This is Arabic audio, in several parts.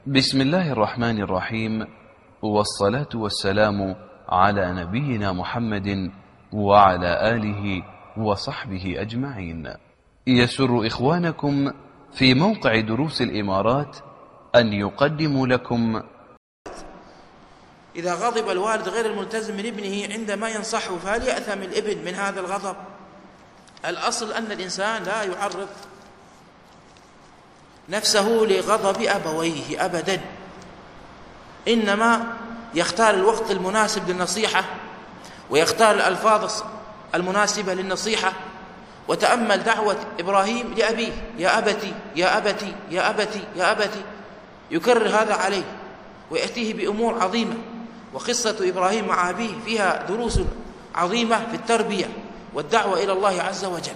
بسم الله الرحمن الرحيم، والصلاة والسلام على نبينا محمد وعلى آله وصحبه أجمعين. يسر إخوانكم في موقع دروس الإمارات أن يقدموا لكم: إذا غضب الوالد غير الملتزم من ابنه عندما ينصحه فهل يأثم الابن من هذا الغضب؟ الأصل أن الإنسان لا يعرض نفسه لغضب أبويه أبدا، إنما يختار الوقت المناسب للنصيحة ويختار الألفاظ المناسبة للنصيحة. وتأمل دعوة إبراهيم لأبيه: يا أبتي يا أبتي يا أبتي يا أبتي، يكرر هذا عليه ويأتيه بأمور عظيمة. وقصة إبراهيم مع أبيه فيها دروس عظيمة في التربية والدعوة إلى الله عز وجل.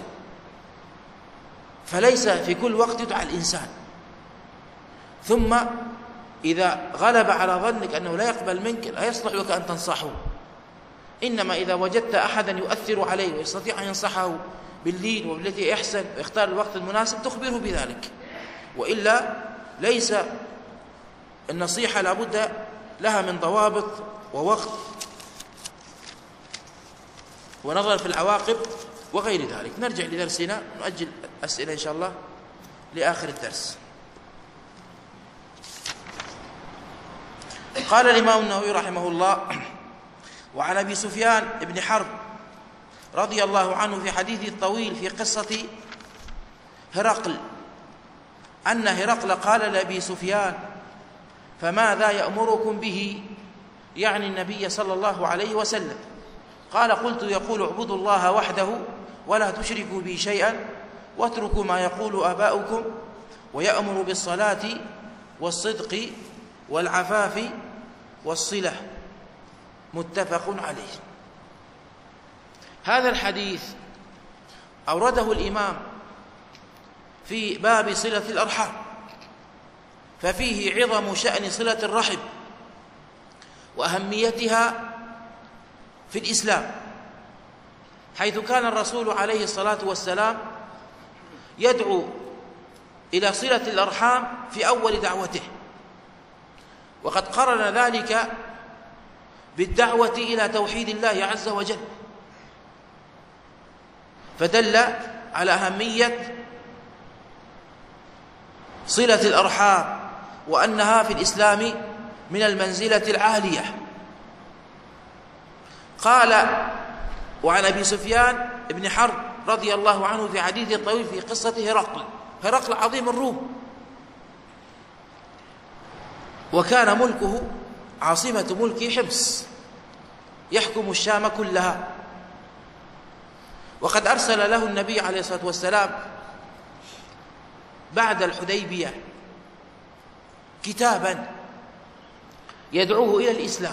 فليس في كل وقت يدعى الإنسان. ثم إذا غلب على ظنك أنه لا يقبل منك لا يصلح لك أن تنصحه، إنما إذا وجدت أحدا يؤثر عليه ويستطيع أن ينصحه باللين وبالتي يحسن ويختار الوقت المناسب تخبره بذلك. وإلا ليس النصيحة لابد لها من ضوابط ووقت ونظر في العواقب وغير ذلك. نرجع لدرسنا، نؤجل أسئلة إن شاء الله لآخر الدرس. قال الإمام النووي رحمه الله: وعن أبي سفيان بن حرب رضي الله عنه في حديثه الطويل في قصة هرقل أن هرقل قال لأبي سفيان: فماذا يأمركم به؟ يعني النبي صلى الله عليه وسلم. قال: قلت: يقول اعبدوا الله وحده ولا تشركوا به شيئا واتركوا ما يقول آباؤكم، ويأمر بالصلاة والصدق والعفاف والصلة. متفق عليه. هذا الحديث أورده الإمام في باب صلة الأرحام، ففيه عظم شأن صلة الرحم وأهميتها في الإسلام، حيث كان الرسول عليه الصلاة والسلام يدعو إلى صلة الأرحام في أول دعوته، وقد قرن ذلك بالدعوة إلى توحيد الله عز وجل، فدل على أهمية صلة الأرحام وأنها في الإسلام من المنزلة العالية. قال: وعن أبي سفيان بن حرب رضي الله عنه في حديث الطويل في قصة هرقل عظيم الروم، وكان ملكه عاصمة ملكه حمص، يحكم الشام كلها. وقد أرسل له النبي عليه الصلاة والسلام بعد الحديبية كتابا يدعوه إلى الإسلام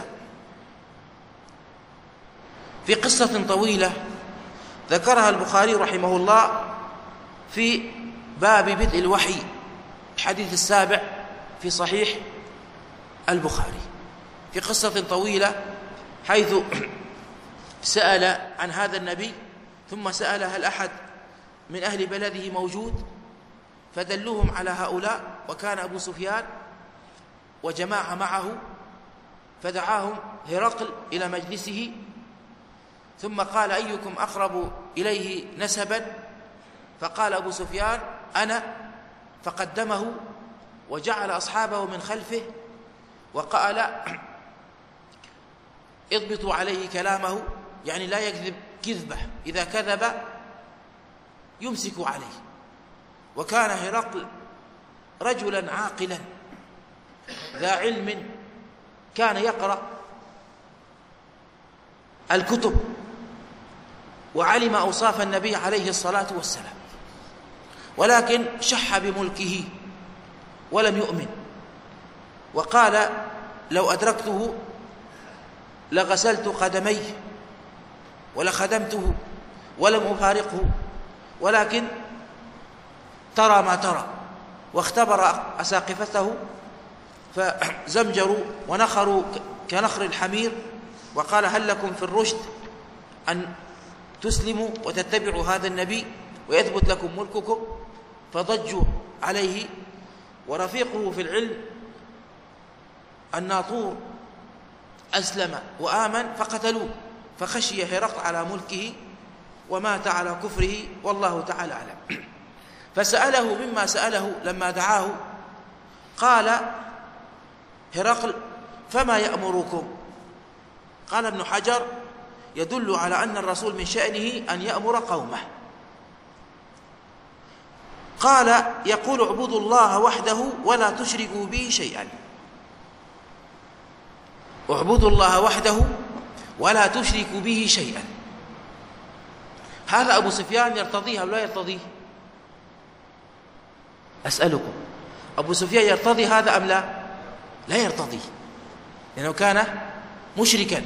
في قصة طويلة ذكرها البخاري رحمه الله في باب بدء الوحي، الحديث السابع في صحيح البخاري، في قصة طويلة حيث سأل عن هذا النبي، ثم سأل هل أحد من أهل بلده موجود، فدلوهم على هؤلاء، وكان أبو سفيان وجماعة معه، فدعاهم هرقل إلى مجلسه، ثم قال: أيكم أقرب إليه نسبا؟ فقال أبو سفيان: أنا، فقدمه وجعل أصحابه من خلفه، وقال: اضبطوا عليه كلامه، يعني لا يكذب كذبة، إذا كذب يمسك عليه. وكان هرقل رجلا عاقلا ذا علم، كان يقرأ الكتب وعلم أوصاف النبي عليه الصلاة والسلام، ولكن شح بملكه ولم يؤمن، وقال: لو أدركته لغسلت قدميه ولخدمته ولم أفارقه، ولكن ترى ما ترى. واختبر أساقفته فزمجروا ونخروا كنخر الحمير، وقال: هل لكم في الرشد أن تسلموا وتتبعوا هذا النبي ويثبت لكم ملككم؟ فضجوا عليه. ورفيقه في العلم الناطور أسلم وآمن فقتلوه، فخشي هرقل على ملكه ومات على كفره، والله تعالى أعلم. فسأله مما سأله لما دعاه، قال هرقل: فما يأمركم؟ قال ابن حجر: يدل على أن الرسول من شأنه أن يأمر قومه. قال: يقول: اعبدوا الله وحده ولا تشركوا به شيئا. اعبدوا الله وحده ولا تشركوا به شيئا. هذا أبو سفيان يرتضيه أو لا يرتضيه؟ أسألكم، أبو سفيان يرتضي هذا أم لا؟ لا يرتضيه، لأنه كان مشركا،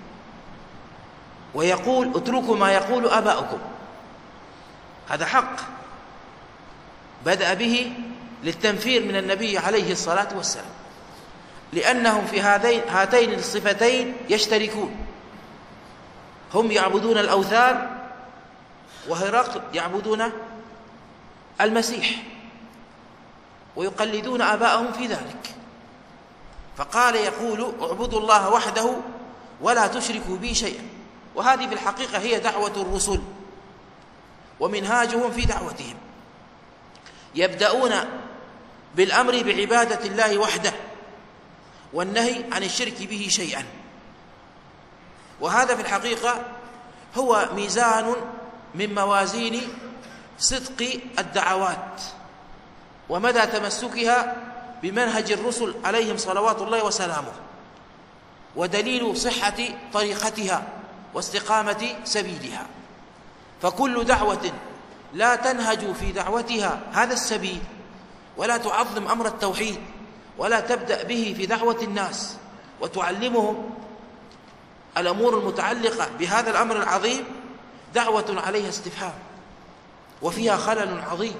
ويقول: اتركوا ما يقول آباؤكم. هذا حق بدأ به للتنفير من النبي عليه الصلاة والسلام، لأنهم في هاتين الصفتين يشتركون. هم يعبدون الأوثان، وهرقل يعبدون المسيح، ويقلدون آباءهم في ذلك. فقال يقول: اعبدوا الله وحده ولا تشركوا به شيئا. وهذه في الحقيقة هي دعوة الرسل ومنهاجهم في دعوتهم. يبدأون بالأمر بعبادة الله وحده، والنهي عن الشرك به شيئا. وهذا في الحقيقة هو ميزان من موازين صدق الدعوات ومدى تمسكها بمنهج الرسل عليهم صلوات الله وسلامه، ودليل صحة طريقتها واستقامة سبيلها. فكل دعوة لا تنهج في دعوتها هذا السبيل، ولا تعظم أمر التوحيد، ولا تبدأ به في دعوة الناس وتعلمهم الأمور المتعلقة بهذا الأمر العظيم، دعوة عليها استفهام وفيها خلل عظيم.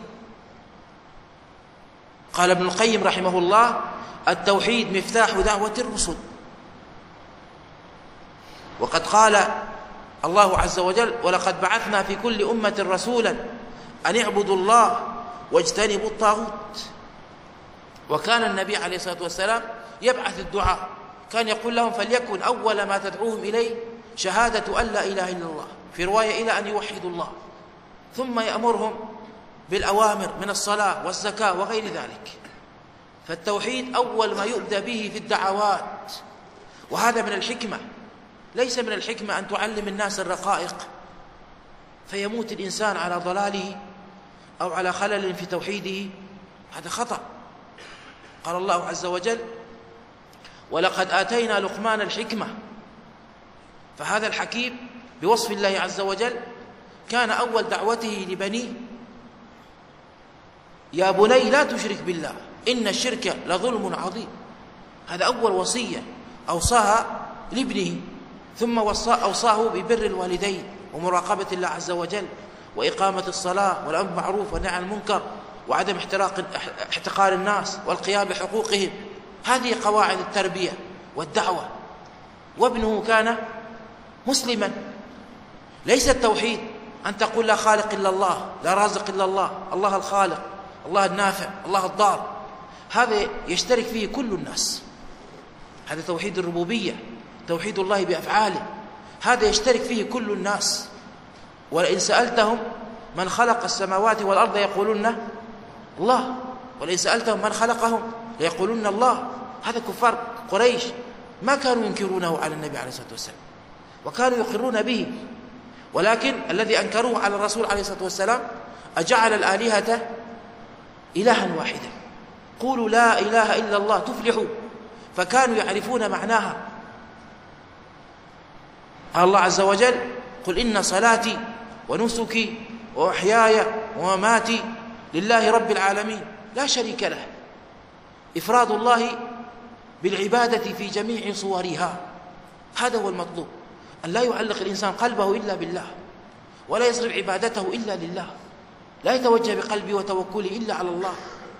قال ابن القيم رحمه الله: التوحيد مفتاح دعوة الرسل. وقد قال الله عز وجل: ولقد بعثنا في كل أمة رسولا أن اعبدوا الله واجتنبوا الطاغوت. وكان النبي عليه الصلاة والسلام يبعث الدعاء، كان يقول لهم: فليكن أول ما تدعوهم إليه شهادة أن لا إله إلا الله، في رواية إلى أن يوحدوا الله، ثم يأمرهم بالأوامر من الصلاة والزكاة وغير ذلك. فالتوحيد أول ما يبدأ به في الدعوات، وهذا من الحكمة. ليس من الحكمة أن تعلم الناس الرقائق فيموت الإنسان على ضلاله أو على خلل في توحيده، هذا خطأ. قال الله عز وجل: ولقد آتينا لقمان الحكمة. فهذا الحكيم بوصف الله عز وجل كان أول دعوته لبنيه: يا بني لا تشرك بالله إن الشرك لظلم عظيم. هذا أول وصية أوصاها لابنه، ثم أوصاه ببر الوالدين ومراقبة الله عز وجل وإقامة الصلاة والأمر بالمعروف والنهي عن المنكر وعدم احتقار الناس والقيام بحقوقهم. هذه قواعد التربية والدعوة. وابنه كان مسلما. ليس التوحيد أن تقول لا خالق إلا الله، لا رازق إلا الله، الله الخالق، الله النافع، الله الضار. هذا يشترك فيه كل الناس. هذا توحيد الربوبية، توحيد الله بأفعاله، هذا يشترك فيه كل الناس. ولئن سألتهم من خلق السماوات والأرض يقولون الله، ولئن سألتهم من خلقهم ليقولون الله. هذا كفار قريش ما كانوا ينكرونه على النبي عليه الصلاة والسلام، وكانوا يقرون به، ولكن الذي أنكروه على الرسول عليه الصلاة والسلام: أجعل الآلهة إلها واحدا، قولوا لا إله إلا الله تفلحوا. فكانوا يعرفون معناها. قال الله عز وجل: قل إن صلاتي ونسكي ومحياي ومماتي لله رب العالمين لا شريك له. إفراد الله بالعبادة في جميع صورها، هذا هو المطلوب. أن لا يعلق الإنسان قلبه إلا بالله، ولا يصرف عبادته إلا لله، لا يتوجه بقلبه وتوكله إلا على الله.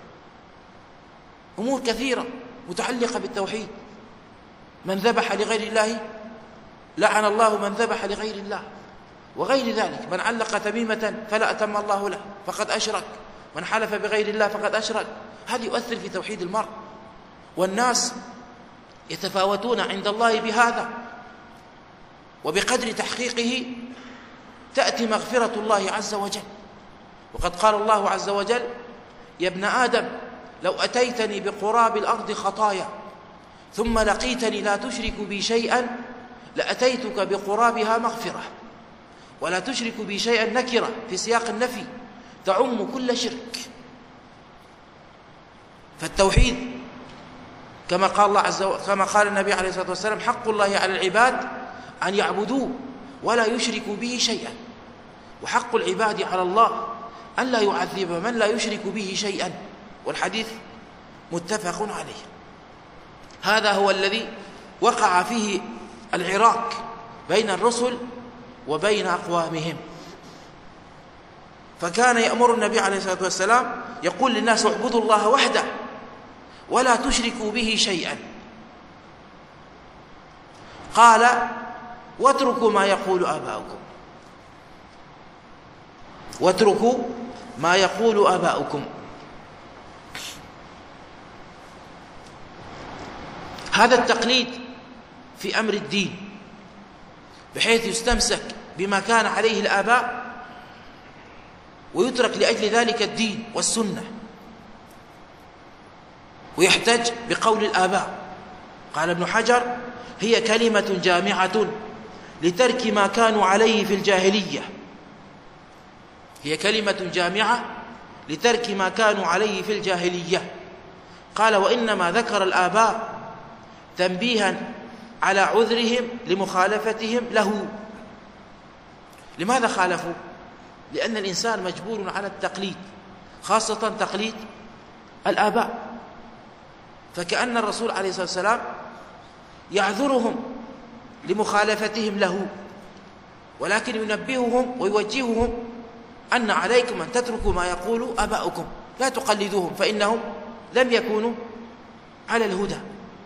أمور كثيرة متعلقة بالتوحيد. من ذبح لغير الله لعن الله من ذبح لغير الله، وغير ذلك. من علق تميمة فلا أتم الله له فقد أشرك، من حلف بغير الله فقد أشرك. هذا يؤثر في توحيد المرء. والناس يتفاوتون عند الله بهذا، وبقدر تحقيقه تأتي مغفرة الله عز وجل. وقد قال الله عز وجل: يا ابن آدم لو أتيتني بقراب الأرض خطايا ثم لقيتني لا تشرك بي شيئا لأتيتك بقرابها مغفرة. ولا تشرك بي شيئا نكرة في سياق النفي تعم كل شرك. فالتوحيد كما قال النبي عليه الصلاة والسلام: حق الله على العباد أن يعبدوه ولا يشركوا به شيئا، وحق العباد على الله أن لا يعذب من لا يشرك به شيئا. والحديث متفق عليه. هذا هو الذي وقع فيه العراك بين الرسل وبين أقوامهم. فكان يأمر النبي عليه الصلاة والسلام يقول للناس: اعبدوا الله وحده ولا تشركوا به شيئا. قال: واتركوا ما يقول آباؤكم، واتركوا ما يقول آباؤكم. هذا التقليد في أمر الدين، بحيث يستمسك بما كان عليه الآباء ويترك لأجل ذلك الدين والسنة، ويحتج بقول الآباء. قال ابن حجر: هي كلمة جامعة لترك ما كانوا عليه في الجاهلية. هي كلمة جامعة لترك ما كانوا عليه في الجاهلية. قال: وإنما ذكر الآباء تنبيها على عذرهم لمخالفتهم له. لماذا خالفوا؟ لأن الإنسان مجبور على التقليد، خاصة تقليد الآباء. فكأن الرسول عليه الصلاة والسلام يعذرهم لمخالفتهم له، ولكن ينبههم ويوجههم أن عليكم أن تتركوا ما يقول آباؤكم، لا تقلدوهم فإنهم لم يكونوا على الهدى.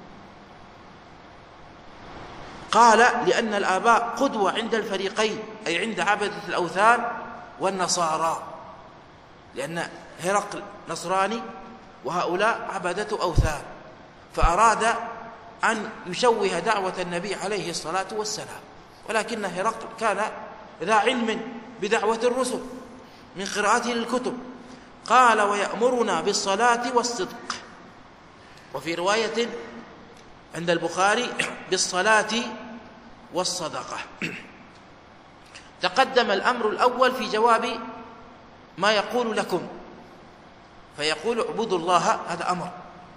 قال: لأن الآباء قدوة عند الفريقين، أي عند عبدة الأوثان والنصارى، لأن هرقل نصراني وهؤلاء عبدة أوثان، فأراد أن يشوه دعوة النبي عليه الصلاة والسلام. ولكن هرقل كان ذا علم بدعوة الرسل من قراءته للكتب. قال: ويأمرنا بالصلاة والصدق. وفي رواية عند البخاري: بالصلاة والصدقة. تقدم الأمر الأول في جواب ما يقول لكم، فيقول: اعبدوا الله، هذا أمر.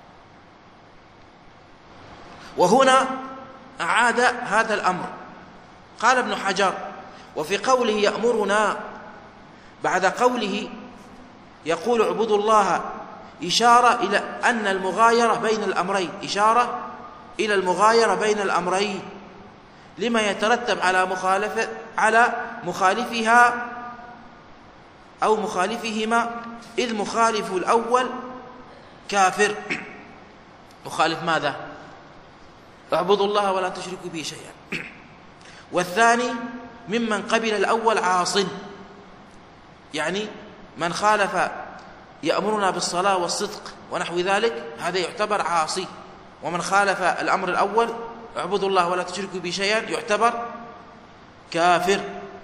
وهنا أعاد هذا الأمر. قال ابن حجر: وفي قوله يأمرنا بعد قوله يقول اعبدوا الله إشارة إلى أن المغايرة بين الأمرين، إشارة إلى المغايرة بين الأمرين لما يترتب على مخالفها أو مخالفهما، إذ مخالف الأول كافر. مخالف ماذا؟ اعبدوا الله ولا تشركوا به شيئا. والثاني ممن قبل الأول عاصٍ، يعني من خالف يأمرنا بالصلاة والصدق ونحو ذلك هذا يعتبر عاصي، ومن خالف الأمر الأول اعبدوا الله ولا تشركوا به شيئا يعتبر كافر.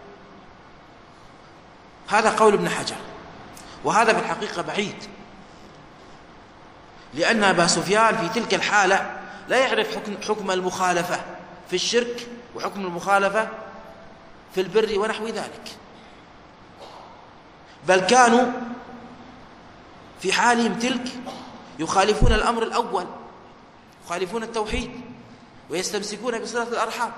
هذا قول ابن حجر، وهذا في الحقيقة بعيد، لأن أبا سفيان في تلك الحالة لا يعرف حكم المخالفة في الشرك وحكم المخالفة في البر ونحو ذلك، بل كانوا في حالهم تلك يخالفون الأمر الأول، يخالفون التوحيد ويستمسكون بصلة الأرحام.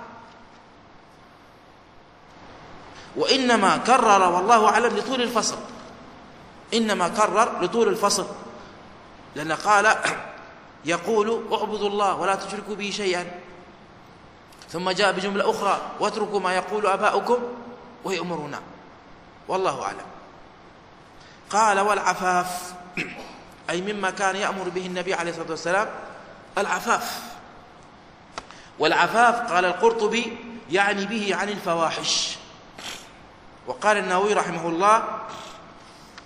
وإنما كرر والله أعلم لطول الفصل، إنما كرر لطول الفصل، لأن قال يقول اعبدوا الله ولا تشركوا به شيئا، ثم جاء بجملة أخرى واتركوا ما يقول آباؤكم ويأمرنا، والله أعلم. قال: والعفاف، أي مما كان يأمر به النبي عليه الصلاة والسلام العفاف. والعفاف قال القرطبي يعني به عن الفواحش. وقال النووي رحمه الله: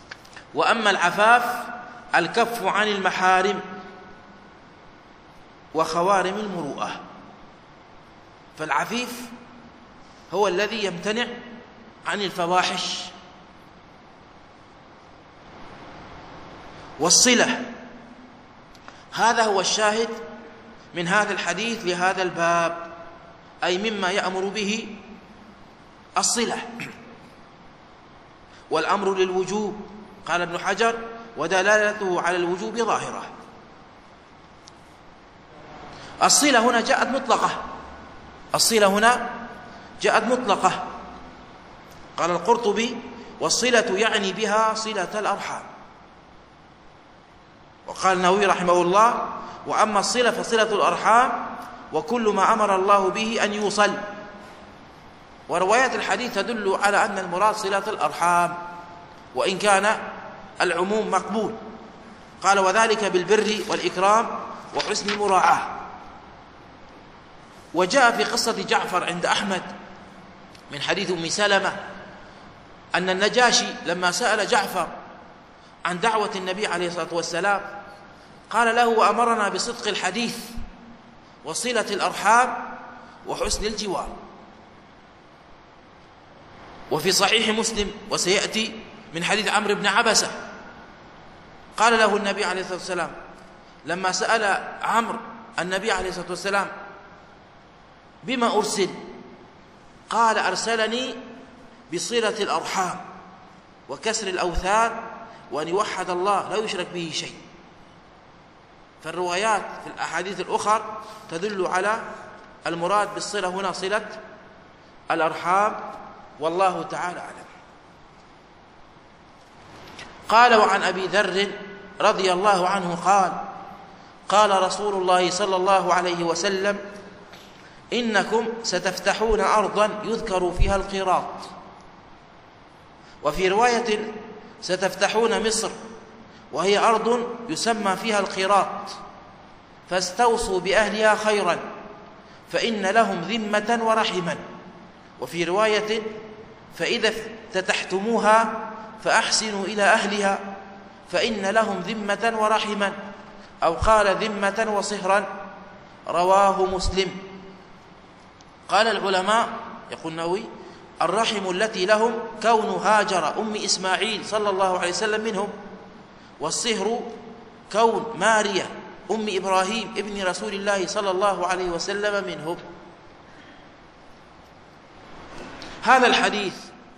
وأما العفاف الكف عن المحارم. وخوارم المروءة. فالعفيف هو الذي يمتنع عن الفواحش. والصلة، هذا هو الشاهد من هذا الحديث لهذا الباب، أي مما يأمر به الصلة. والأمر للوجوب، قال ابن حجر: ودلالته على الوجوب ظاهرة. الصلة هنا جاءت مطلقة، الصلة هنا جاءت مطلقة. قال القرطبي: والصلة يعني بها صلة الأرحام. وقال النووي رحمه الله: وأما الصلة فصلة الأرحام وكل ما أمر الله به أن يوصل. وروايات الحديث تدل على أن المراد صلة الأرحام، وإن كان العموم مقبول. قال: وذلك بالبر والإكرام وحسن المراعاة. وجاء في قصة جعفر عند أحمد من حديث أم سلمة أن النجاشي لما سأل جعفر عن دعوة النبي عليه الصلاة والسلام قال له: وأمرنا بصدق الحديث وصلة الأرحام وحسن الجوار. وفي صحيح مسلم وسيأتي من حديث عمرو بن عبسة قال له النبي عليه الصلاة والسلام لما سأل عمرو النبي عليه الصلاة والسلام: بما أرسل؟ قال: أرسلني بصلة الأرحام وكسر الأوثان وأن يوحد الله لا يشرك به شيء. فالروايات في الأحاديث الأخرى تدل على المراد بالصلة هنا صلة الأرحام، والله تعالى أعلم. قال: وعن أبي ذر رضي الله عنه قال: قال رسول الله صلى الله عليه وسلم: إنكم ستفتحون أرضا يذكر فيها القيراط. وفي رواية: ستفتحون مصر وهي أرض يسمى فيها القيراط، فاستوصوا بأهلها خيرا فإن لهم ذمة ورحما. وفي رواية: فإذا افتتحتموها فأحسنوا إلى أهلها فإن لهم ذمة ورحما، أو قال ذمة وصهرا. رواه مسلم. قال العلماء، يقول النووي: الرحم التي لهم كون هاجر أم إسماعيل صلى الله عليه وسلم منهم، والصهر كون ماريا أم إبراهيم ابن رسول الله صلى الله عليه وسلم منهم. هذا الحديث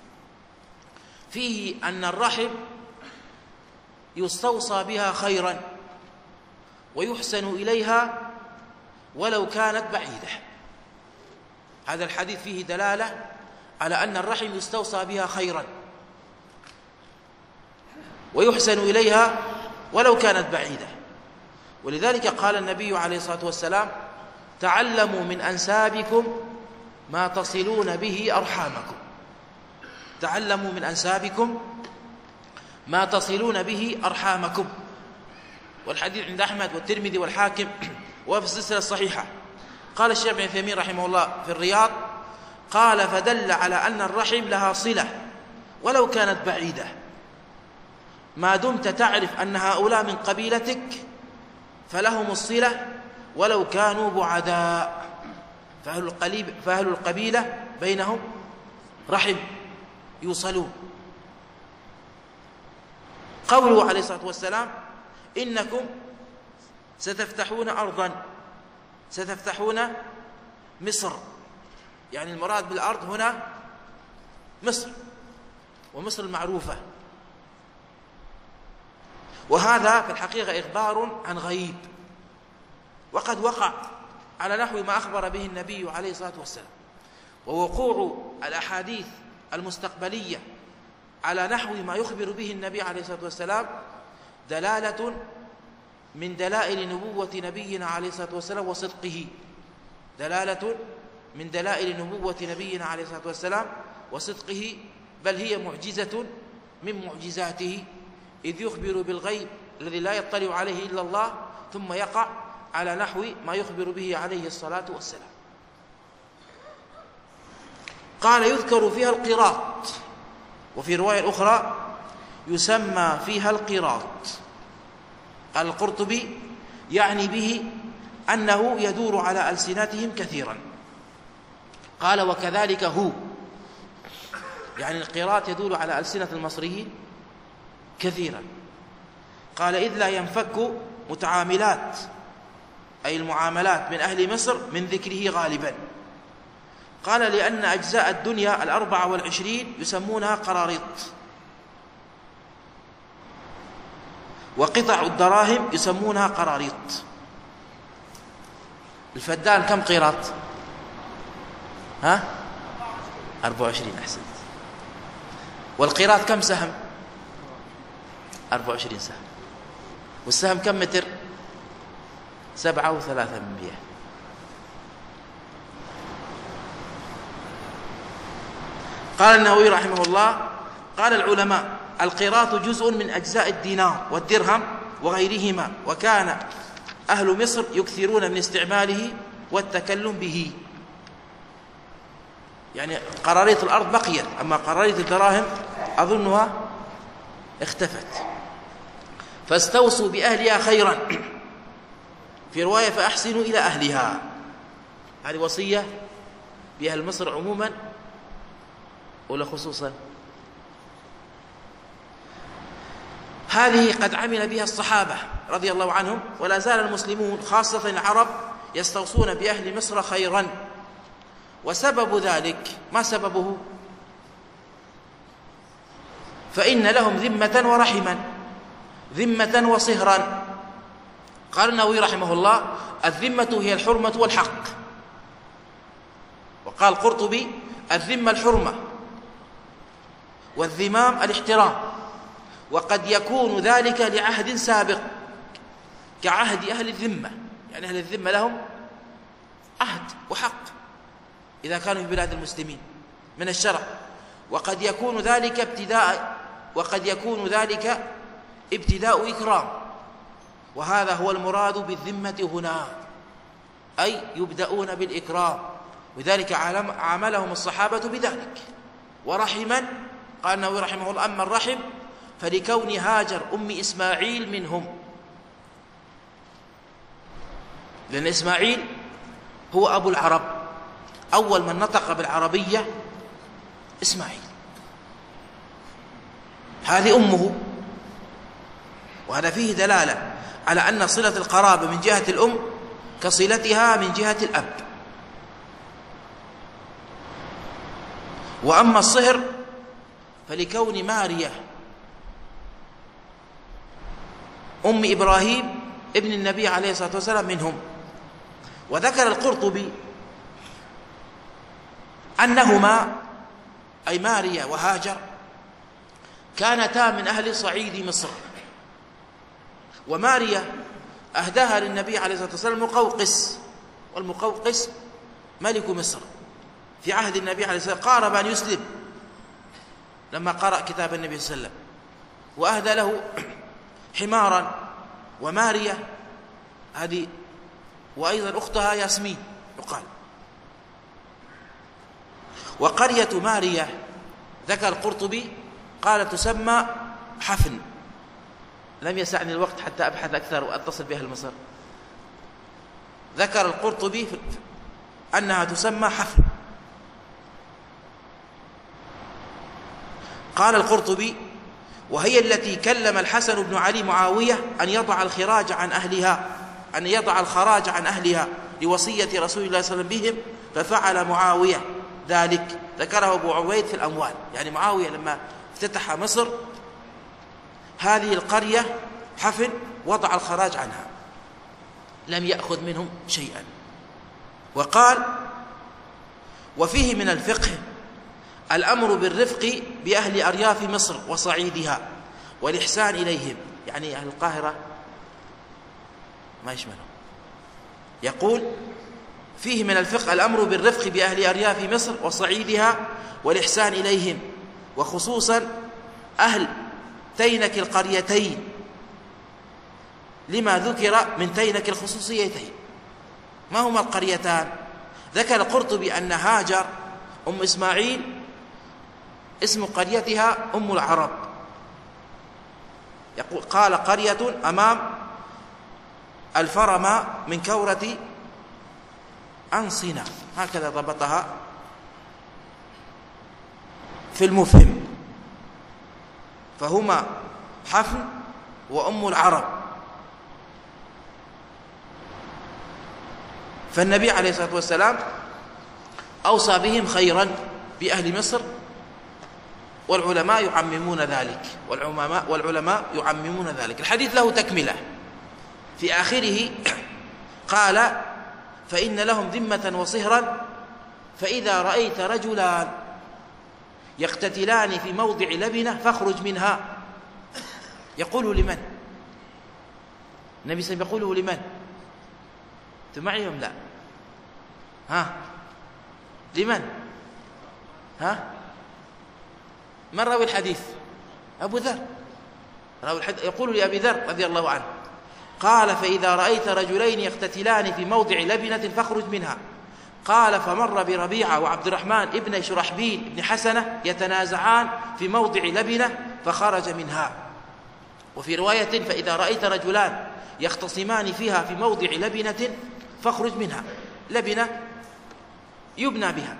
فيه أن الرحم يستوصى بها خيرا ويحسن إليها ولو كانت بعيدة. هذا الحديث فيه دلالة على أن الرحم يستوصى بها خيرا ويحسن إليها ولو كانت بعيدة. ولذلك قال النبي عليه الصلاة والسلام: تعلموا من أنسابكم ما تصلون به أرحامكم. تعلموا من أنسابكم ما تصلون به أرحامكم. والحديث عند أحمد والترمذي والحاكم وفي السلسلة الصحيحة. قال الشيخ ابن عثيمين رحمه الله في الرياض: قال: فدل على أن الرحم لها صلة ولو كانت بعيدة، ما دمت تعرف أن هؤلاء من قبيلتك فلهم الصلة ولو كانوا بعداء. فأهل القبيلة بينهم رحم يوصلون. قوله عليه الصلاة والسلام: إنكم ستفتحون أرضا، ستفتحون مصر، يعني المراد بالأرض هنا مصر، ومصر المعروفة. وهذا في الحقيقة إخبار عن غيب، وقد وقع على نحو ما أخبر به النبي عليه الصلاة والسلام. ووقوع الأحاديث المستقبلية على نحو ما يخبر به النبي عليه الصلاة والسلام دلالة من دلائل نبوة نبينا عليه الصلاة والسلام وصدقه، دلالة من دلائل نبوة نبينا عليه الصلاة والسلام وصدقه، بل هي معجزة من معجزاته، إذ يخبر بالغيب الذي لا يطلع عليه إلا الله ثم يقع على نحو ما يخبر به عليه الصلاة والسلام. قال: يذكر فيها القيراط. وفي رواية أخرى: يسمى فيها القيراط. قال القرطبي: يعني به أنه يدور على ألسنتهم كثيرا. قال وكذلك هو، يعني القيراط يدور على ألسنة المصريين كثيرا. قال إذ لا ينفك متعاملات أي المعاملات من أهل مصر من ذكره غالبا. قال لأن أجزاء الدنيا 24 يسمونها قراريط، وقطع الدراهم يسمونها قراريط. الفدان كم قيراط؟ 24. أحسنت. والقيراط كم سهم؟ 24 سهم. والسهم كم متر؟ 7.3. قال النووي رحمه الله: قال العلماء: القيراط جزء من أجزاء الدينار والدرهم وغيرهما، وكان أهل مصر يكثرون من استعماله والتكلم به. يعني قراريط الأرض بقيت، أما قراريط الدراهم أظنها اختفت. فاستوصوا بأهلها خيرا، في رواية فأحسنوا إلى أهلها. هذه وصية بأهل مصر عموما ولا خصوصا؟ هذه قد عمل بها الصحابة رضي الله عنهم، ولا زال المسلمون خاصة العرب يستوصون بأهل مصر خيرا. وسبب ذلك، ما سببه؟ فإن لهم ذمة ورحما، ذمة وصهرا. قال النووي رحمه الله: الذمة هي الحرمة والحق. وقال القرطبي: الذمة الحرمة، والذمام الاحترام. وقد يكون ذلك لعهد سابق كعهد أهل الذمة، يعني أهل الذمة لهم عهد وحق إذا كانوا في بلاد المسلمين من الشرع. وقد يكون ذلك ابتداء إكرام، وهذا هو المراد بالذمة هنا، أي يبدأون بالإكرام. وذلك عاملهم الصحابة بذلك. ورحما، قال النووي رحمه الله: أما الرحم فلكون هاجر أم إسماعيل منهم، لأن إسماعيل هو أبو العرب، أول من نطق بالعربية إسماعيل، هذه أمه. وهذا فيه دلالة على أن صلة القرابة من جهة الأم كصلتها من جهة الأب. وأما الصهر فلكون مارية أم إبراهيم ابن النبي عليه الصلاة والسلام منهم. وذكر القرطبي أنهما، أي ماريا وهاجر، كانتا من أهل صعيد مصر. وماريا أهداها للنبي عليه الصلاة والسلام المقوقس، والمقوقس ملك مصر في عهد النبي عليه الصلاة والسلام، قارب أن يسلم لما قرأ كتاب النبي صلى الله عليه وسلم، وأهدى له حمارا. وماريا هذه، وأيضا أختها ياسمين يقال. وقرية ماريا ذكر القرطبي قال تسمى حفن. لم يسعني الوقت حتى أبحث أكثر وأتصل بها مصر. ذكر القرطبي أنها تسمى حفن. قال القرطبي: وهي التي كلم الحسن بن علي معاوية أن يضع الخراج عن أهلها لوصية رسول الله صلى الله عليه وسلم بهم، ففعل معاوية ذلك. ذكره أبو عبيد في الأموال. يعني معاوية لما افتتح مصر هذه القرية حفن وضع الخراج عنها، لم يأخذ منهم شيئا. وقال: وفيه من الفقه الأمر بالرفق بأهل أرياف مصر وصعيدها والإحسان إليهم، يعني أهل القاهرة ما يشملهم. يقول: فيه من الفقه الأمر بالرفق بأهل أرياف مصر وصعيدها والإحسان إليهم، وخصوصا أهل تينك القريتين، لما ذكر من تينك الخصوصيتين. ما هما القريتان؟ ذكر القرطبي أن هاجر أم إسماعيل اسم قريتها أم العرب. يقول: قال: قرية أمام الفرم من كورة أنصنة، هكذا ضبطها في المفهم، فهما حفن وأم العرب. فالنبي عليه الصلاة والسلام أوصى بهم خيرا بأهل مصر، والعلماء يعممون ذلك، والعلماء يعممون ذلك. الحديث له تكملة في آخره، قال: فإن لهم ذمة وصهرا، فإذا رأيت رجلان يقتتلان في موضع لبنة فاخرج منها. يقول لمن؟ النبي صلى الله عليه وسلم يقوله لمن؟ أنتم معي أم لا؟ لمن؟ من راوي الحديث؟ أبو ذر راوي الحديث، يقول لأبي ذر رضي الله عنه، قال: فإذا رأيت رجلين يقتتلان في موضع لبنة فاخرج منها. قال: فمر بربيعة وعبد الرحمن ابن شرحبيل ابن حسنة يتنازعان في موضع لبنة فخرج منها. وفي رواية: فإذا رأيت رجلان يختصمان فيها في موضع لبنة فاخرج منها. لبنة يبنى بها.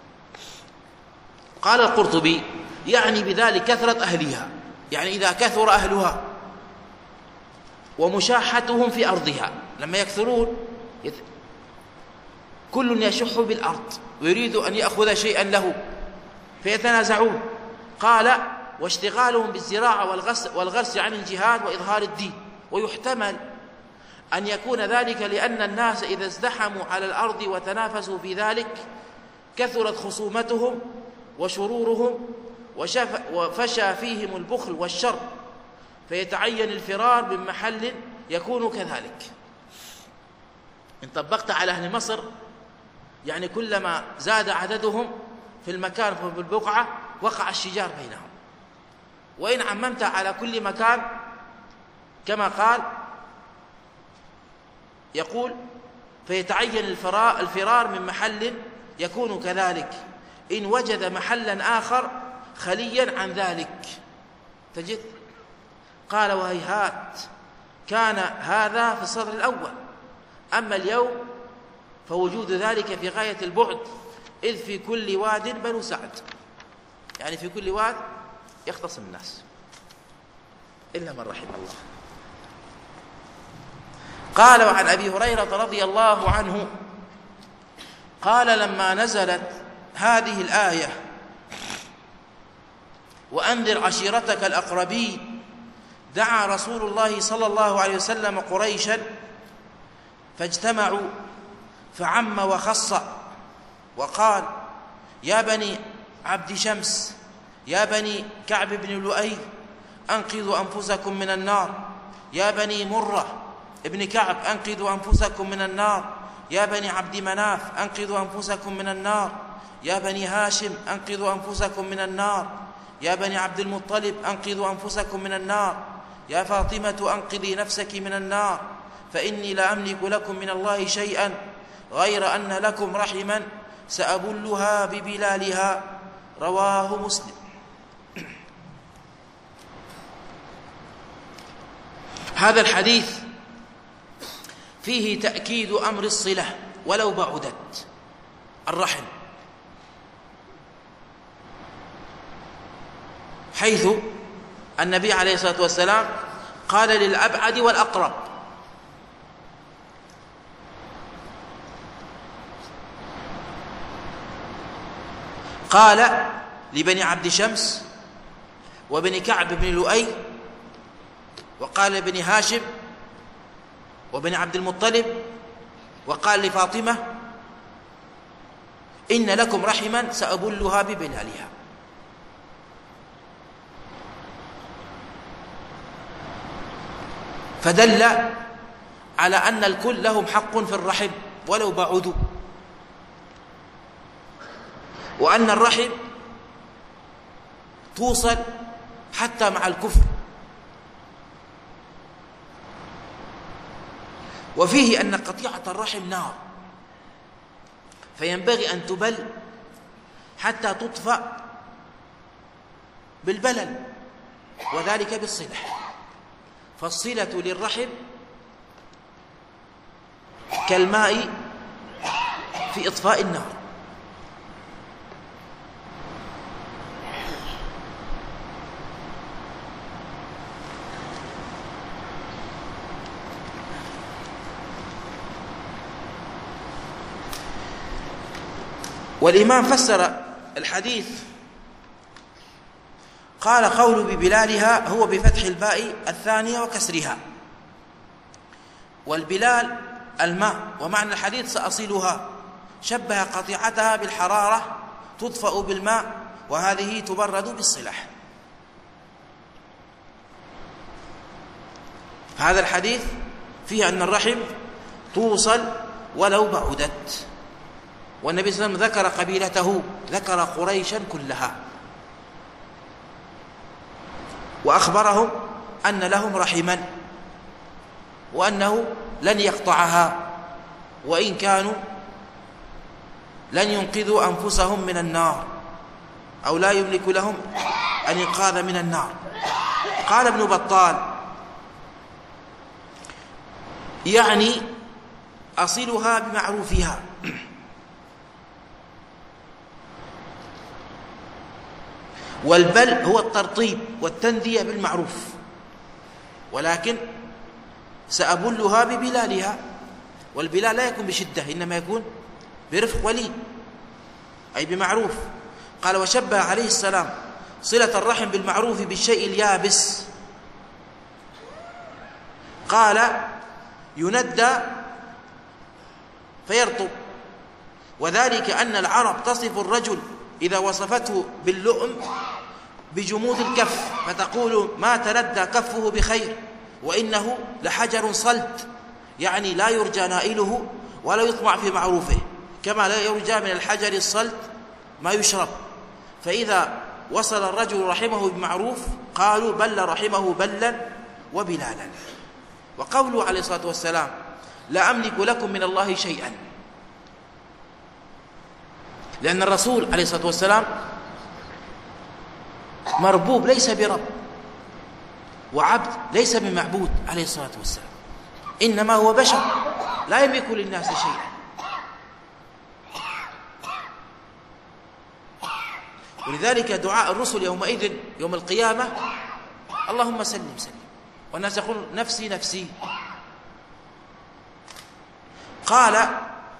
قال القرطبي: يعني بذلك كثرة أهلها، يعني إذا كثر أهلها ومشاحتهم في أرضها، لما يكثرون كل يشح بالأرض ويريد أن يأخذ شيئا له فيتنازعون. قال: واشتغالهم بالزراعة والغرس عن الجهاد وإظهار الدين. ويحتمل أن يكون ذلك لأن الناس إذا ازدحموا على الأرض وتنافسوا في ذلك كثرت خصومتهم وشرورهم وفشى فيهم البخل والشر، فيتعين الفرار من محل يكون كذلك. إن طبقت على أهل مصر، يعني كلما زاد عددهم في المكان وفي البقعة وقع الشجار بينهم. وإن عممت على كل مكان كما قال، يقول: فيتعين الفرار من محل يكون كذلك إن وجد محلا آخر خليا عن ذلك. تجد؟ قال: وهيهات كان هذا في الصدر الأول، أما اليوم فوجود ذلك في غاية البعد، إذ في كل واد بنو سعد، يعني في كل واد يختصم الناس إلا من رحم الله. قال: وعن أبي هريرة رضي الله عنه قال: لما نزلت هذه الآية وأنذر عشيرتك الأقربين، دعا رسول الله صلى الله عليه وسلم قريشا فاجتمعوا فعم وخص وقال: يا بني عبد شمس، يا بني كعب بن لؤي، أنقذوا أنفسكم من النار. يا بني مرة ابن كعب، أنقذوا أنفسكم من النار. يا بني عبد مناف، أنقذوا أنفسكم من النار. يا بني هاشم، أنقذوا أنفسكم من النار. يا بني عبد المطلب، أنقذوا أنفسكم من النار. يا فاطمة، أنقذي نفسك من النار، فإني لا أملك لكم من الله شيئا غير أن لكم رحما سأبلها ببلالها. رواه مسلم. هذا الحديث فيه تأكيد أمر الصلة ولو بعدت، الرحم، حيث النبي عليه الصلاة والسلام قال للأبعد والأقرب. قال لبني عبد شمس وبني كعب بن لؤي، وقال لبني هاشم وبني عبد المطلب، وقال لفاطمة: إن لكم رحما سأبلها ببلالها. فدل على أن الكل لهم حق في الرحم ولو بعدوا، وأن الرحم توصل حتى مع الكفر. وفيه أن قطيعة الرحم نار، فينبغي أن تبل حتى تطفأ بالبلل، وذلك بالصلة. فالصلة للرحم كالماء في إطفاء النار. والإمام فسر الحديث قال: قول ببلالها هو بفتح الباء الثانية وكسرها، والبلال الماء، ومعنى الحديث سأصلها، شبه قطيعتها بالحرارة تطفأ بالماء، وهذه تبرد بالصلح. هذا الحديث فيه أن الرحم توصل ولو بعدت، والنبي صلى الله عليه وسلم ذكر قبيلته، ذكر قريشا كلها، وأخبرهم أن لهم رحما وأنه لن يقطعها، وإن كانوا لن ينقذوا أنفسهم من النار، أو لا يملك لهم الإنقاذ من النار. قال ابن بطال: يعني أصلها بمعروفها، والبل هو الترطيب والتندية بالمعروف، ولكن سأبلها ببلالها، والبلال لا يكون بشدة، إنما يكون برفق ولين، أي بمعروف. قال: وشبه عليه السلام صلة الرحم بالمعروف بالشيء اليابس، قال: يندى فيرطب، وذلك أن العرب تصف الرجل إذا وصفته باللؤم بجمود الكف، فتقول: ما تندى كفه بخير، وإنه لحجر صلت، يعني لا يرجى نائله ولا يطمع في معروفه، كما لا يرجى من الحجر الصلت ما يشرب. فإذا وصل الرجل رحمه بمعروف قالوا: بل رحمه بلا وبلالا. وقوله عليه الصلاة والسلام: لا أملك لكم من الله شيئا، لأن الرسول عليه الصلاة والسلام مربوب ليس برب، وعبد ليس بمعبود عليه الصلاة والسلام، إنما هو بشر لا يملك للناس شيئا. ولذلك دعاء الرسل يومئذ يوم القيامة: اللهم سلم سلم، والناس يقول: نفسي نفسي. قال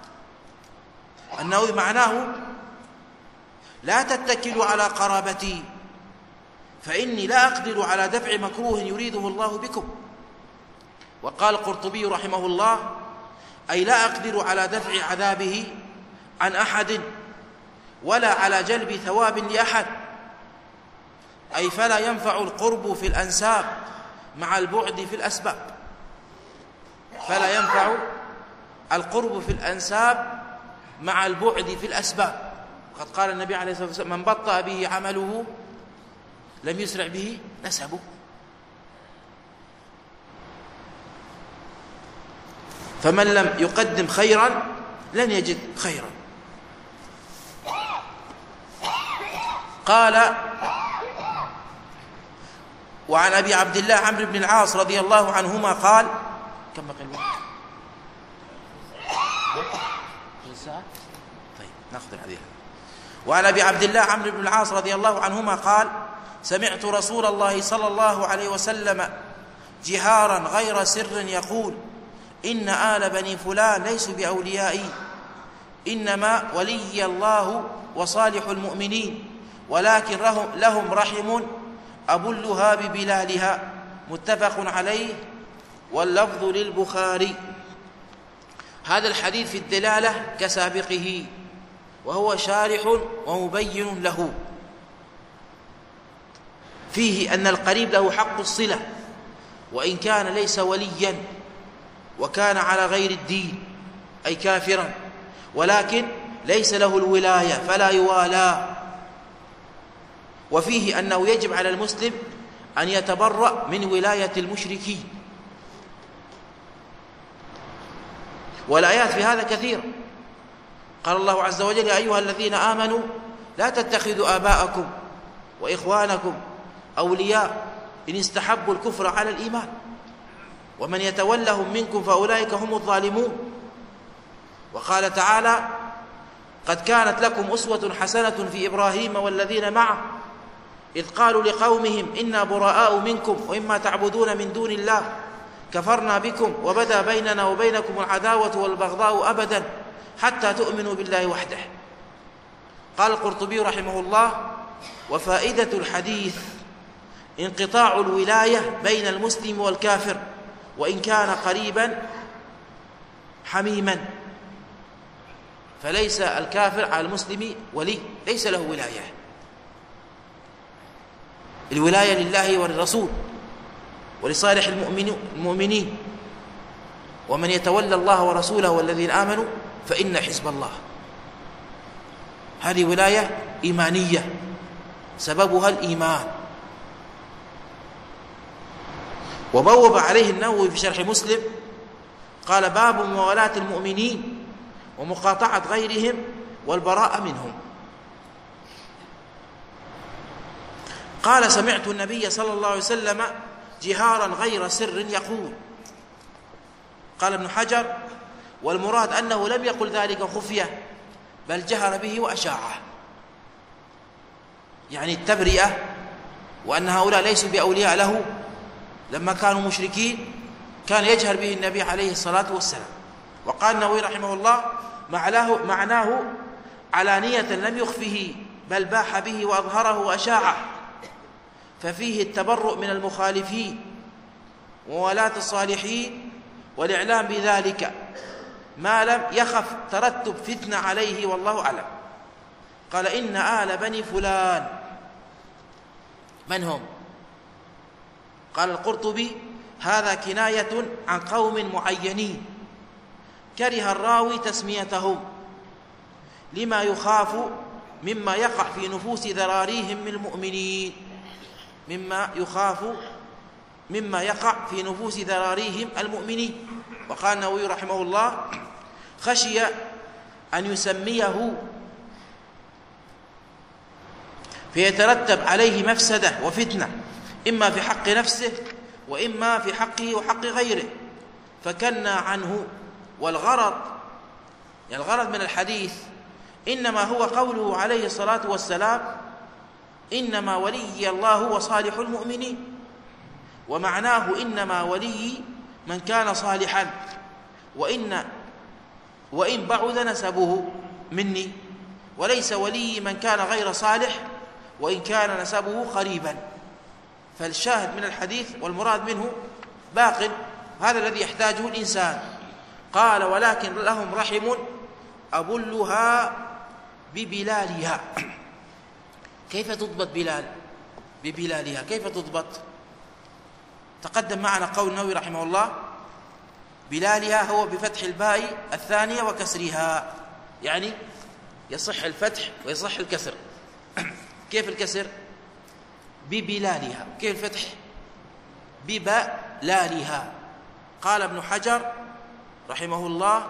أنه معناه: لا تتكلوا على قرابتي، فإني لا أقدر على دفع مكروه يريده الله بكم. وقال القرطبي رحمه الله: أي لا أقدر على دفع عذابه عن أحد ولا على جلب ثواب لأحد، أي فلا ينفع القرب في الأنساب مع البعد في الأسباب، فلا ينفع القرب في الأنساب مع البعد في الأسباب. وقد قال النبي عليه الصلاة والسلام: من بطأ به عمله لم يسرع به نسبه. فمن لم يقدم خيرا لن يجد خيرا. قال: وعن أبي عبد الله عمرو بن العاص رضي الله عنهما قال: كم بقي الوقت؟ طيب ناخذ الحديث. وعن أبي عبد الله عمرو بن العاص رضي الله عنهما قال: سمعت رسول الله صلى الله عليه وسلم جهارا غير سر يقول: إن آل بني فلان ليسوا بأوليائي، إنما ولي الله وصالح المؤمنين، ولكن لهم رحم أبلها ببلالها. متفق عليه، واللفظ للبخاري. هذا الحديث في الدلالة كسابقه، وهو شارح ومبين له، فيه أن القريب له حق الصلة، وإن كان ليس وليا وكان على غير الدين أي كافرا، ولكن ليس له الولاية فلا يوالى. وفيه أنه يجب على المسلم أن يتبرأ من ولاية المشركين، والآيات في هذا كثيرة. قال الله عز وجل: يا أيها الذين آمنوا لا تتخذوا آباءكم وإخوانكم أولياء إن استحبوا الكفر على الإيمان، ومن يتولهم منكم فأولئك هم الظالمون. وقال تعالى: قد كانت لكم أسوة حسنة في إبراهيم والذين معه إذ قالوا لقومهم إنا براء منكم وإما تعبدون من دون الله كفرنا بكم وبدا بيننا وبينكم العداوة والبغضاء أبدا حتى تؤمنوا بالله وحده. قال القرطبي رحمه الله: وفائدة الحديث انقطاع الولاية بين المسلم والكافر وإن كان قريبا حميما، فليس الكافر على المسلم ولي، ليس له ولاية. الولاية لله وللرسول ولصالح المؤمنين، ومن يتولى الله ورسوله والذين آمنوا فإن حزب الله. هذه ولاية إيمانية سببها الإيمان. وبوب عليه النووي في شرح مسلم قال: باب موالاة المؤمنين ومقاطعة غيرهم والبراءة منهم. قال: سمعت النبي صلى الله عليه وسلم جهارا غير سر يقول. قال ابن حجر: والمراد أنه لم يقل ذلك خفية بل جهر به وأشاعه، يعني التبرئة، وأن هؤلاء ليسوا بأولياء له. لما كانوا مشركين كان يجهر به النبي عليه الصلاة والسلام. وقال النووي رحمه الله: معناه علانية لم يخفه بل باح به وأظهره وأشاعه، ففيه التبرؤ من المخالفين وولاة الصالحين والإعلام بذلك ما لم يخف ترتب فتنة عليه، والله أعلم. قال: إن آل بني فلان. من هم؟ قال القرطبي: هذا كناية عن قوم معينين كره الراوي تسميتهم لما يخاف مما يقع في نفوس ذراريهم من المؤمنين، مما يقع في نفوس ذراريهم المؤمنين. وقال النووي رحمه الله: خشي أن يسميه فيترتب عليه مفسدة وفتنة، إما في حق نفسه وإما في حقه وحق غيره، فكنا عنه. والغرض من الحديث إنما هو قوله عليه الصلاة والسلام: إنما ولي الله وصالح المؤمنين. ومعناه إنما ولي من كان صالحا، وإن بعد نسبه مني، وليس ولي من كان غير صالح وإن كان نسبه قريبا. فالشاهد من الحديث والمراد منه باق، هذا الذي يحتاجه الإنسان. قال: ولكن لهم رحم أبلها ببلالها. كيف تضبط بلال؟ ببلالها كيف تضبط؟ تقدم معنا قول النووي رحمه الله: بلالها هو بفتح الباء الثانية وكسرها، يعني يصح الفتح ويصح الكسر. كيف الكسر؟ ببلالها. كيف الفتح؟ ببلالها. قال ابن حجر رحمه الله: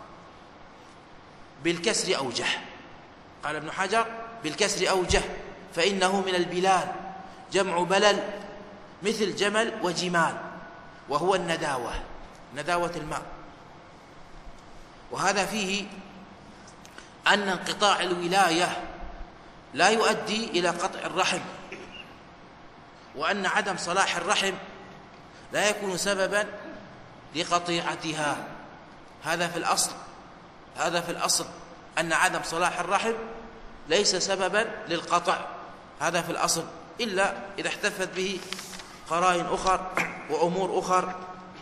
بالكسر أوجه. قال ابن حجر: بالكسر أوجه، فإنه من البلال، جمع بلل، مثل جمل وجمال، وهو النداوة، نداوة الماء. وهذا فيه أن انقطاع الولاية لا يؤدي إلى قطع الرحم، وأن عدم صلاح الرحم لا يكون سببا لقطيعتها. هذا في الأصل أن عدم صلاح الرحم ليس سببا للقطع، هذا في الأصل، إلا إذا احتفت به قرائن أخر وأمور أخر.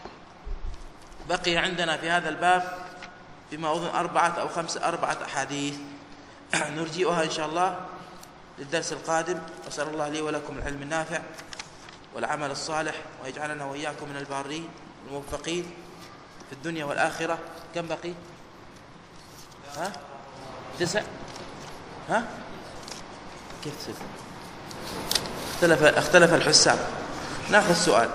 بقي عندنا في هذا الباب بما أظن 4 أو 4 أحاديث نرجئها إن شاء الله للدرس القادم. وأسأل الله لي ولكم العلم النافع والعمل الصالح، ويجعلنا وإياكم من البارين الموفقين في الدنيا والآخرة. كم بقي؟ 9. كيف 9؟ اختلف الحساب. ناخذ سؤال.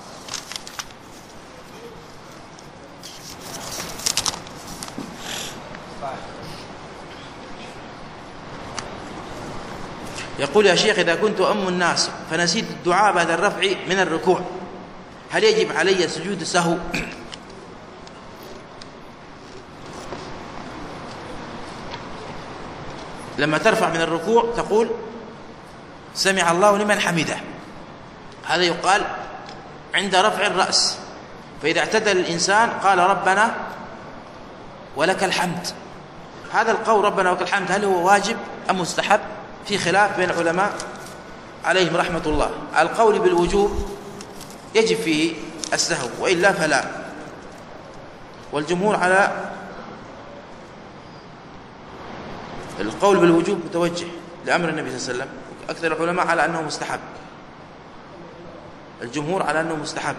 يقول: يا شيخ، إذا كنت أم الناس فنسيت الدعاء بعد الرفع من الركوع، هل يجب علي سجود سهو؟ لما ترفع من الركوع تقول سمع الله لمن حمده، هذا يقال عند رفع الرأس. فإذا اعتدل الإنسان قال ربنا ولك الحمد. هذا القول ربنا ولك الحمد هل هو واجب أم مستحب؟ في خلاف بين العلماء عليهم رحمة الله. القول بالوجوب يجب فيه السهو، وإلا فلا. والجمهور على القول بالوجوب متوجه لأمر النبي صلى الله عليه وسلم. أكثر العلماء على أنه مستحب، الجمهور على أنه مستحب.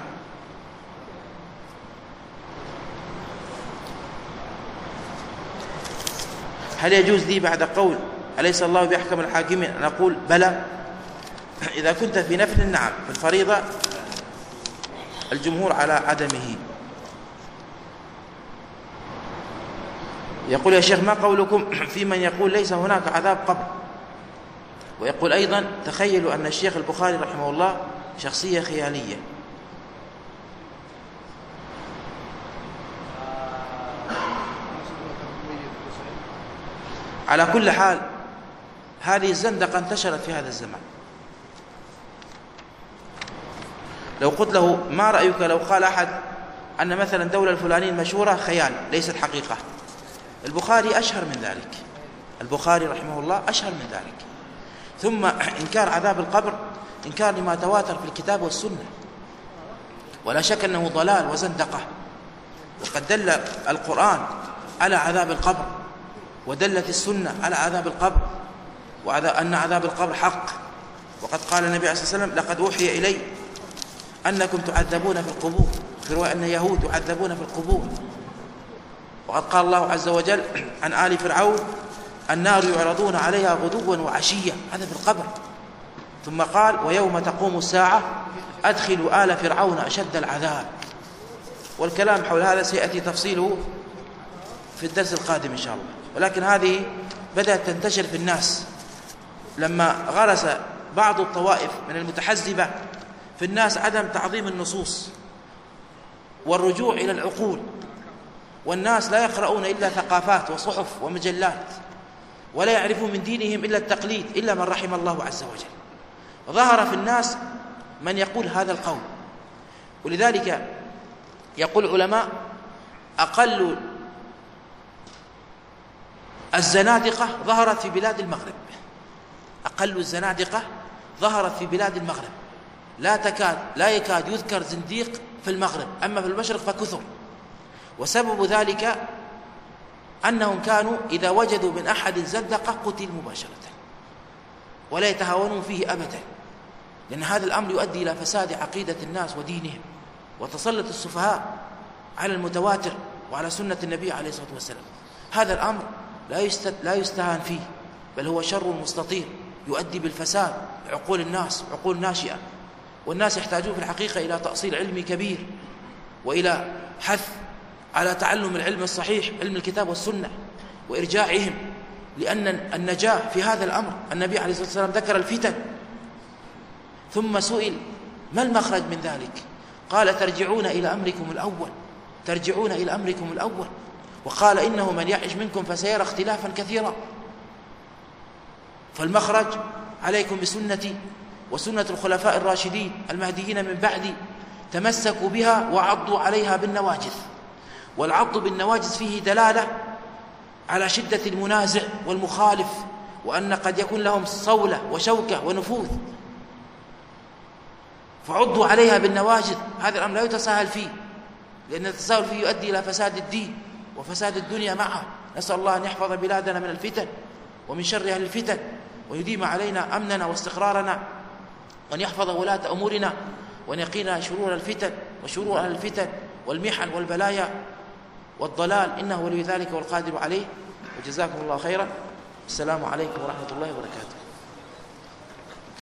هل يجوز لي بعد قول أليس الله بأحكم الحاكمين أن أقول بلى؟ إذا كنت في نفل نعم، في الفريضة الجمهور على عدمه. يقول يا شيخ ما قولكم في من يقول ليس هناك عذاب قبر؟ ويقول أيضا تخيلوا أن الشيخ البخاري رحمه الله شخصية خيالية. على كل حال هذه الزندقة انتشرت في هذا الزمان. لو قلت له ما رأيك لو قال أحد أن مثلا الدولة الفلانية المشهورة خيال ليست حقيقة، البخاري أشهر من ذلك، البخاري رحمه الله أشهر من ذلك. ثم إنكار عذاب القبر إنكار لما تواتر في الكتاب والسنة، ولا شك أنه ضلال وزندقة. وقد دل القرآن على عذاب القبر، ودلت السنة على عذاب القبر، وأن عذاب القبر حق. وقد قال النبي عليه الصلاة والسلام لقد أوحي إلي أنكم تعذبون في القبور، في رواية أن يهود يعذبون في القبور. وقد قال الله عز وجل عن آل فرعون النار يعرضون عليها غدوا وعشيا، هذا في القبر. ثم قال ويوم تقوم الساعة أدخلوا آل فرعون أشد العذاب. والكلام حول هذا سيأتي تفصيله في الدرس القادم إن شاء الله. ولكن هذه بدأت تنتشر في الناس لما غرس بعض الطوائف من المتحزبة في الناس عدم تعظيم النصوص والرجوع إلى العقول، والناس لا يقرؤون إلا ثقافات وصحف ومجلات، ولا يعرفون من دينهم إلا التقليد إلا من رحم الله عز وجل. ظهر في الناس من يقول هذا القول. ولذلك يقول العلماء أقل الزنادقة ظهرت في بلاد المغرب، أقل الزنادقة ظهرت في بلاد المغرب. لا يكاد يذكر زنديق في المغرب، أما في المشرق فكثر. وسبب ذلك أنهم كانوا إذا وجدوا من أحد زندقة قتل مباشرة، ولا يتهاونون فيه أبدا، لأن هذا الأمر يؤدي إلى فساد عقيدة الناس ودينهم. وتسلط السفهاء على المتواتر وعلى سنة النبي عليه الصلاة والسلام. هذا الأمر لا يستهان فيه، بل هو شر مستطير يؤدي بالفساد عقول الناس، عقول ناشئة. والناس يحتاجون في الحقيقة إلى تأصيل علمي كبير، وإلى حث على تعلم العلم الصحيح، علم الكتاب والسنة، وإرجاعهم. لأن النجاة في هذا الأمر، النبي عليه الصلاة والسلام ذكر الفتن ثم سئل ما المخرج من ذلك؟ قال ترجعون إلى أمركم الأول، ترجعون إلى أمركم الأول. وقال إنه من يعش منكم فسيرى اختلافا كثيرا. فالمخرج عليكم بسنتي وسنة الخلفاء الراشدين المهديين من بعدي، تمسكوا بها وعضوا عليها بالنواجذ. والعض بالنواجذ فيه دلالة على شدة المنازع والمخالف، وأن قد يكون لهم صولة وشوكة ونفوذ، فعضوا عليها بالنواجذ. هذا الأمر لا يتساهل فيه، لأن التساهل فيه يؤدي إلى فساد الدين وفساد الدنيا معها. نسأل الله أن يحفظ بلادنا من الفتن ومن شر أهل الفتن، ويديم علينا أمننا واستقرارنا، وأن يحفظ ولاة أمورنا، وأن يقينا شرور الفتن وشرور أهل الفتن والمحن والبلايا والضلال، إنه ولي ذلك والقادر عليه. وجزاكم الله خيرا. السلام عليكم ورحمة الله وبركاته.